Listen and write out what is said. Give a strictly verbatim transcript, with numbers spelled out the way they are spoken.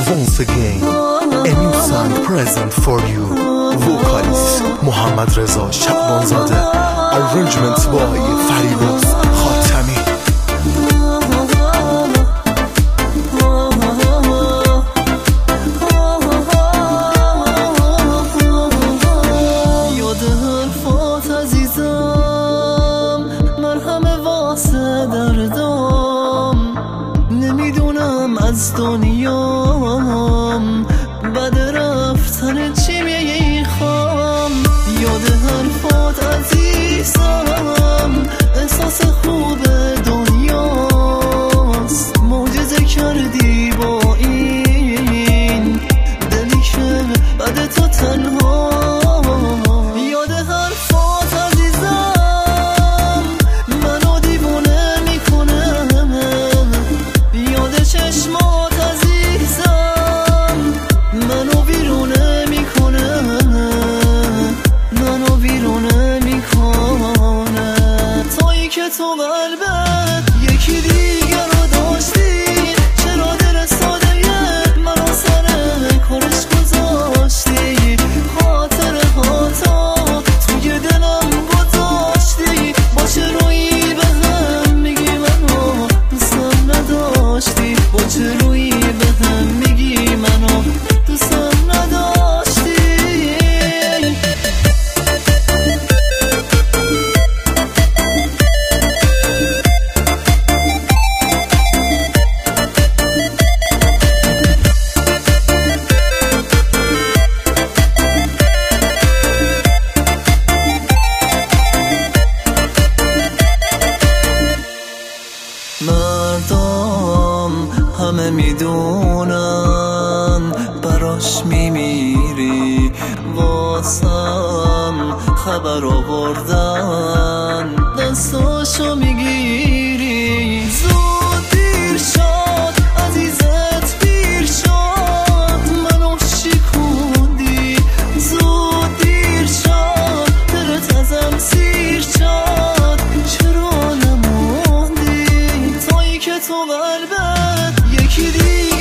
once again a new song present for you. Vocalist محمد رضا شعبانزاده. Arrangement by فریروز خاتمی. یاد حرفات عزیزم، مرهم واسه دردم. نمیدونم از دنیام بعد رفتن چی میخوام. یاد حرفات عزیزم، احساس خوب دنیاست. معجزه کردی با این دلی که بعد تو تنها. یاد حرفات عزیزم منو دیوونه میکنه. یاد چشمات عزیزم منو بیرونه میکنه. منو بیرونه میکنه. تایی که تو قلبت یکی دیگر رو داشتی، چرا دل ساده منو سر کارش گذاشتی؟ خاطره هاتا توی دلم گذاشتی. با چه رویی به هم میگی منو دوستم نداشتی؟ با چه رویی به هم میگی منو دوستم نداشتی؟ مردم همه میدونن براش میمیری، واسم خبر آوردن دستاشو میگیری. زود دیر شد عزیزت پیر شد، منو شکوندی. زود دیر شد دلت ازم سیر شد، چرا نموندی؟ تایی که تو قلبت یکی دیگه